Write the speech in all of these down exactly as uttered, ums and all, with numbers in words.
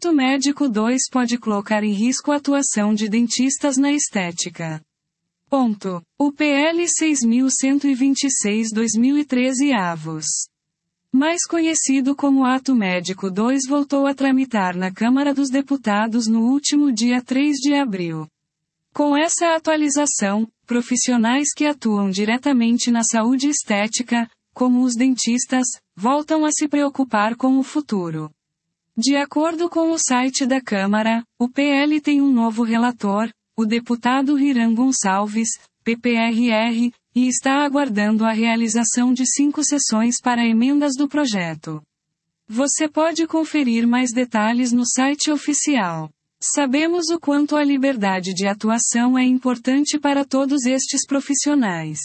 ato médico dois pode colocar em risco a atuação de dentistas na estética. Ponto. O P L seis mil cento e vinte e seis barra dois mil e treze avos. Mais conhecido como Ato Médico dois, voltou a tramitar na Câmara dos Deputados no último dia três de abril. Com essa atualização, profissionais que atuam diretamente na saúde estética, como os dentistas, voltam a se preocupar com o futuro. De acordo com o site da Câmara, o P L tem um novo relator, o deputado Riran Gonçalves, P P R R, e está aguardando a realização de cinco sessões para emendas do projeto. Você pode conferir mais detalhes no site oficial. Sabemos o quanto a liberdade de atuação é importante para todos estes profissionais.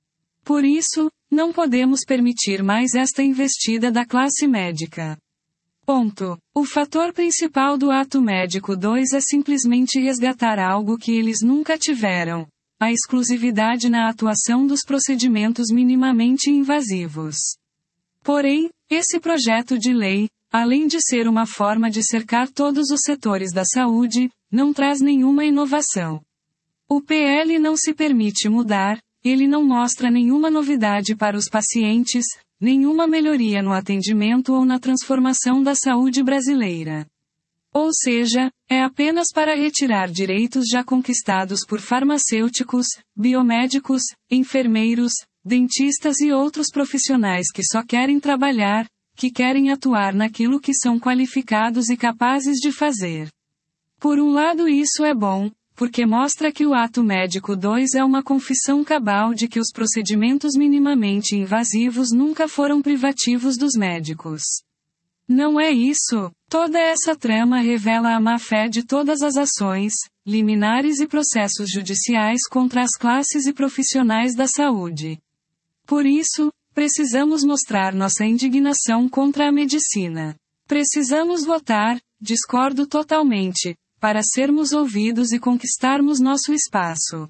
Por isso, não podemos permitir mais esta investida da classe médica. Ponto. O fator principal do Ato Médico dois é simplesmente resgatar algo que eles nunca tiveram: a exclusividade na atuação dos procedimentos minimamente invasivos. Porém, esse projeto de lei, além de ser uma forma de cercar todos os setores da saúde, não traz nenhuma inovação. O P L não se permite mudar, ele não mostra nenhuma novidade para os pacientes, nenhuma melhoria no atendimento ou na transformação da saúde brasileira. Ou seja, é apenas para retirar direitos já conquistados por farmacêuticos, biomédicos, enfermeiros, dentistas e outros profissionais que só querem trabalhar, que querem atuar naquilo que são qualificados e capazes de fazer. Por um lado, isso é bom, porque mostra que o Ato Médico dois é uma confissão cabal de que os procedimentos minimamente invasivos nunca foram privativos dos médicos. Não é isso. Toda essa trama revela a má-fé de todas as ações, liminares e processos judiciais contra as classes e profissionais da saúde. Por isso, precisamos mostrar nossa indignação contra a medicina. Precisamos votar, discordo totalmente, para sermos ouvidos e conquistarmos nosso espaço.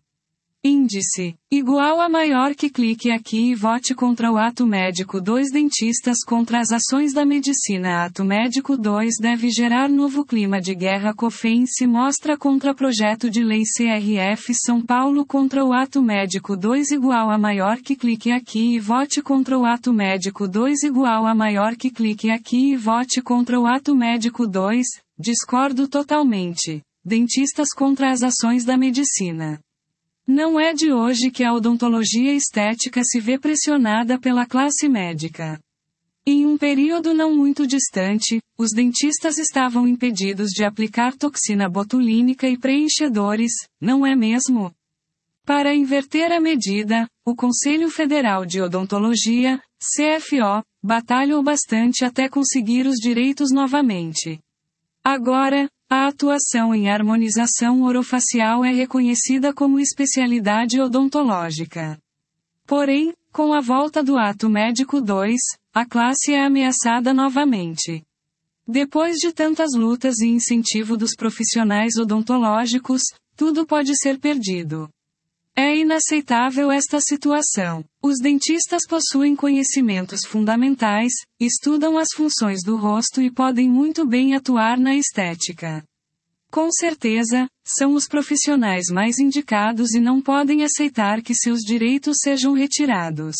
Índice igual a maior que clique aqui e vote contra o Ato Médico dois. Dentistas contra as ações da medicina. Ato Médico dois deve gerar novo clima de guerra. COFEN se mostra contra projeto de lei. C R F São Paulo contra o Ato Médico dois igual a maior que clique aqui e vote contra o Ato Médico dois igual a maior que clique aqui e vote contra o Ato Médico dois. Discordo totalmente. Dentistas contra as ações da medicina. Não é de hoje que a odontologia estética se vê pressionada pela classe médica. Em um período não muito distante, os dentistas estavam impedidos de aplicar toxina botulínica e preenchedores, não é mesmo? Para inverter a medida, o Conselho Federal de Odontologia, C F O, batalhou bastante até conseguir os direitos novamente. Agora, a atuação em harmonização orofacial é reconhecida como especialidade odontológica. Porém, com a volta do Ato Médico dois, a classe é ameaçada novamente. Depois de tantas lutas e incentivo dos profissionais odontológicos, tudo pode ser perdido. É inaceitável esta situação. Os dentistas possuem conhecimentos fundamentais, estudam as funções do rosto e podem muito bem atuar na estética. Com certeza, são os profissionais mais indicados e não podem aceitar que seus direitos sejam retirados.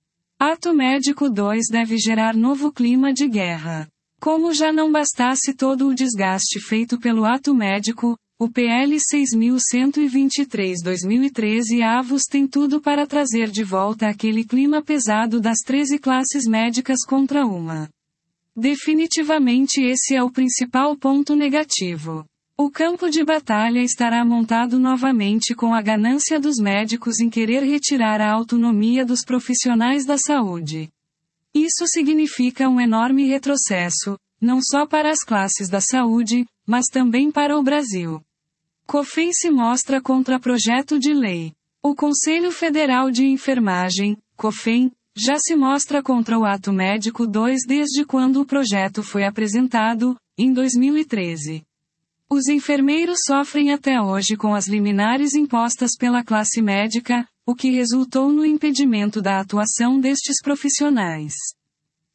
Ato Médico dois deve gerar novo clima de guerra. Como já não bastasse todo o desgaste feito pelo Ato Médico, o P L seis mil cento e vinte e três barra dois mil e treze avos tem tudo para trazer de volta aquele clima pesado das treze classes médicas contra uma. Definitivamente esse é o principal ponto negativo. O campo de batalha estará montado novamente com a ganância dos médicos em querer retirar a autonomia dos profissionais da saúde. Isso significa um enorme retrocesso, não só para as classes da saúde, mas também para o Brasil. COFEN se mostra contra projeto de lei. O Conselho Federal de Enfermagem, COFEN, já se mostra contra o Ato Médico dois desde quando o projeto foi apresentado, em dois mil e treze. Os enfermeiros sofrem até hoje com as liminares impostas pela classe médica, o que resultou no impedimento da atuação destes profissionais.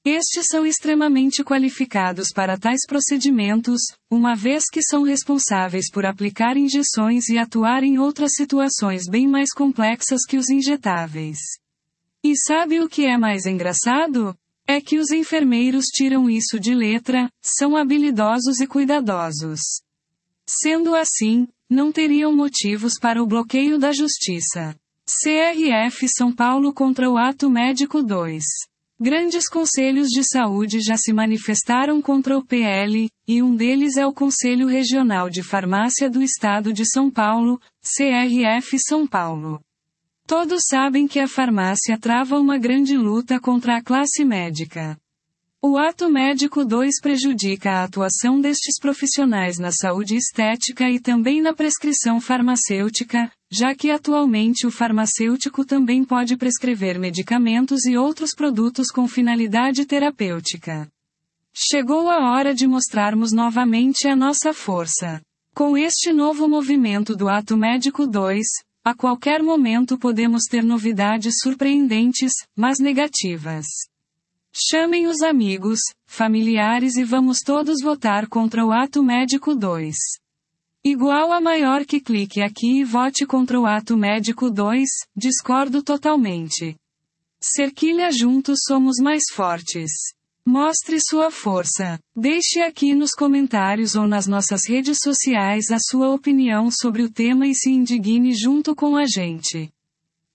Estes são extremamente qualificados para tais procedimentos, uma vez que são responsáveis por aplicar injeções e atuar em outras situações bem mais complexas que os injetáveis. E sabe o que é mais engraçado? É que os enfermeiros tiram isso de letra, são habilidosos e cuidadosos. Sendo assim, não teriam motivos para o bloqueio da justiça. C R F São Paulo contra o Ato Médico dois. Grandes conselhos de saúde já se manifestaram contra o P L, e um deles é o Conselho Regional de Farmácia do Estado de São Paulo, C R F São Paulo. Todos sabem que a farmácia trava uma grande luta contra a classe médica. O Ato Médico dois prejudica a atuação destes profissionais na saúde estética e também na prescrição farmacêutica, já que atualmente o farmacêutico também pode prescrever medicamentos e outros produtos com finalidade terapêutica. Chegou a hora de mostrarmos novamente a nossa força. Com este novo movimento do Ato Médico dois, a qualquer momento podemos ter novidades surpreendentes, mas negativas. Chamem os amigos, familiares e vamos todos votar contra o Ato Médico dois. Igual a maior que clique aqui e vote contra o Ato Médico dois, discordo totalmente. Cerquilha juntos somos mais fortes. Mostre sua força. Deixe aqui nos comentários ou nas nossas redes sociais a sua opinião sobre o tema e se indigne junto com a gente.